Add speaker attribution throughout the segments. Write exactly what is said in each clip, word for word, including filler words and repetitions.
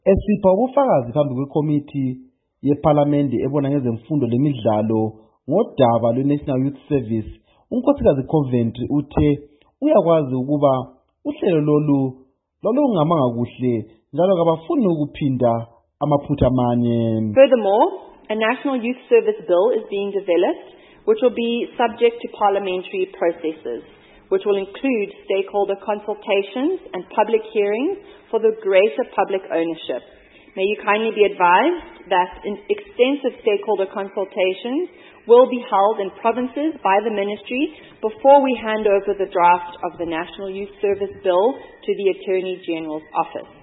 Speaker 1: Esipha ubufakazi phambi kwekomiti yePhalamende ebona ngezemfundo lemidlalo ngodaba lwe-National Youth Service, uNkosikazi Coventry uthe uyakwazi ukuba uhlelo lolu lolungamanga kuhle njalo kabafuni ukuphinda amaphutha amanye.
Speaker 2: Furthermore, a National Youth Service Bill is being developed which will be subject to parliamentary processes, which will include stakeholder consultations and public hearings for the greater public ownership. May you kindly be advised that extensive stakeholder consultations will be held in provinces by the Ministry before we hand over the draft of the National Youth Service Bill to the Attorney General's office.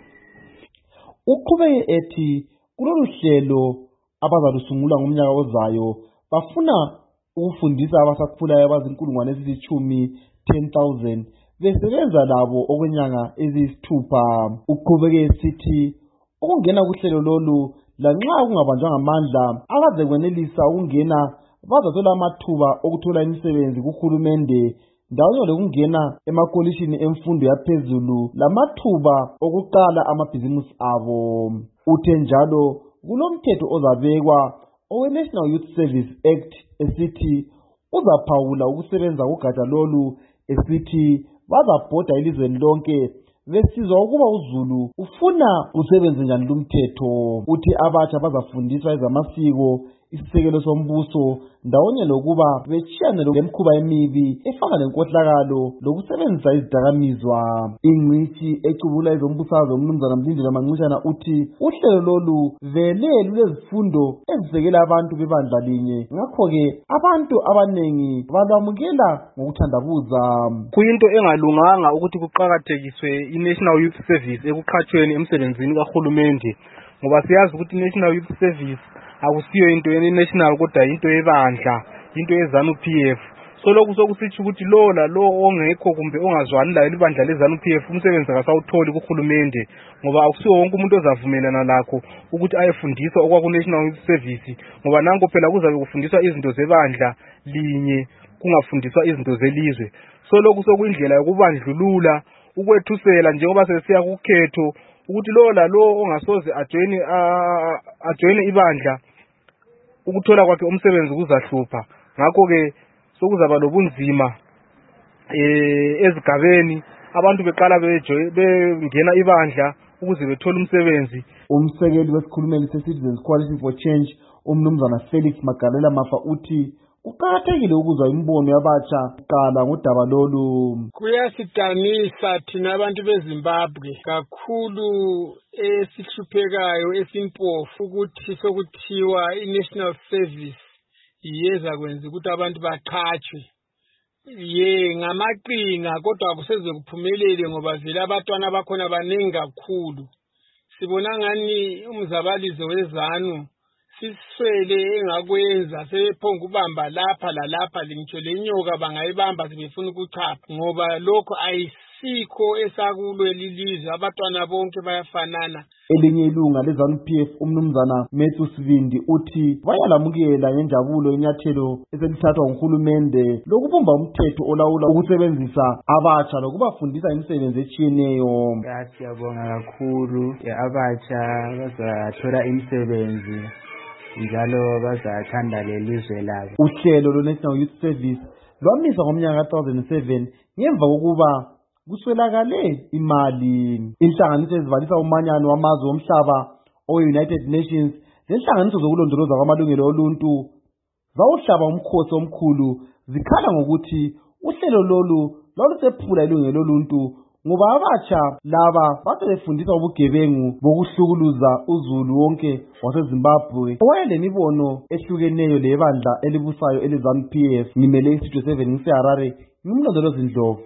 Speaker 1: Uqhubeke ethi kulolu hlelo abazalusungula ngomnyaka ozayo bafuna ukufundisa abasakhulayo abazinkulungwane ezilithumi ten thousand besebenza labo okwenyanga eziyisithupha. Uqhubeke esithi ukungena kuhlelo lolu lanxa kungabanjwa ngamandla akaze kwenelisa ukungena bazathola amathuba okuthola imisebenzi kuhulumende ndawonye lokungena emakolishini emfundo yaphezulu lamathuba okuqala amabhizimusi abo. Uthe njalo kulomthetho ozabekwa owe-National Youth Service Act esithi uzaphawula ukusebenza kugatsha lolu esithi bazabhoda elizweni lonke besizwa ukuba uZulu ufuna usebenze njani lumthetho. Uthi abatsha bazafundiswa ezamasiko, isisekelo sombuso ndawonye lokuba betshiyane lemkhuba emibi efana lenkohlakalo lokusebenzisa izidakamizwa. Ingcitshi ecubula ezombusazwe uMnumzana Mlindile Manqishana uthi uhlelo lolu vele lulezifundo ezisekela abantu bebandla linye, ngakho-ke abantu abanengi balwamukela ngokuthandabuza.
Speaker 3: Kuyinto engalunganga ukuthi kuqakathekiswe i-National Youth Service ekuqhatshweni emsebenzini kahulumende, ngoba siyazi ukuthi i-National Youth Service akusiyo into ye-national kodwa into yebandla, into ye-ZANU-P F. So lokhu sokusitsho ukuthi lo la lo ongekho kumbe ongazwani layo libandla le-ZANU-P F umsebenzi akasawutholi kuhulumende, ngoba akusiwo wonke umuntu ozavumelana lakho ukuthi ayefundiswa okwaku-National Youth Service, ngoba nanko phela kuzabe kufundiswa izinto zebandla linye kungafundiswa izinto zelizwe. So lokhu sokuyindlela yokubandlulula ukwethusela njengoba sesiya kukhetho ukuthi lo la lo ongasoze ajoine ajoine ibandla ukuthola kwakhe umsebenzi kuzahlupha. Ngakho-ke sokuzaba lobunzima eh ezigabeni abantu beqala bengena ibandla ukuze bethole umsebenzi.
Speaker 1: Umsekeli wesikhulumeli se-Citizens Coalition for Change uMnumzana Felix Magalela Mafa uthi kuqakathekile ukuzwa imbono yabatsha kuqala ngodaba lolu.
Speaker 4: Kuyasidanisa thina abantu beZimbabwe kakhulu esihluphekayo esimpofu ukuthi sokuthiwa i-National Service iyeza kwenza ukuthi abantu baqhatshwe. Ye ngamaqinga kodwa akuseze kuphumelele ngoba vele abatwana bakhona baningi kakhulu. Sibona ngani umzabalizo weZANU siswele engakwenza sephonga ubamba lapha lalapha ngitsho lenyoka bangayibamba sebefuna ukuchapha ngoba lokho ayisikho esakulo lelizwe, abatwana bonke bayafanana.
Speaker 1: Elinye ilunga le-ZANU-P F uMnumzana Methu Sibindi uthi bayalamukela ngenjabulo inyathelo eselithathwa nguhulumende lokubumba umthetho olawula ukusebenzisa abatsha lokubafundisa imisebenzi etshiyeneyo.
Speaker 5: Siyabonga kakhulu abatsha bazathola imisebenzi njalo bazathanda lelizwe labo.
Speaker 1: Uhlelo lwe-National Youth Service lwamiswa ngomnyaka ka two thousand seven ngemva kokuba kuswelakale imali. Inhlanganiso ezivalisa umanyano wamazwe omhlaba owe-United Nations lenhlanganiso zokulondoloza kwamalungelo oluntu zawuhlaba umkhosi omkhulu zikhala ngokuthi uhlelo lolu lwalusephula ilungelo loluntu ngoba abatsha laba basebefundisa ubugebengu bokuhlukuluza uZulu wonke waseZimbabwe owayelemibono ehlukeneyo lebandla elibusayo ele-ZANU-P F. Ngimele iStudio seven ngiseHarare, ngimlondolozi Ndlovu.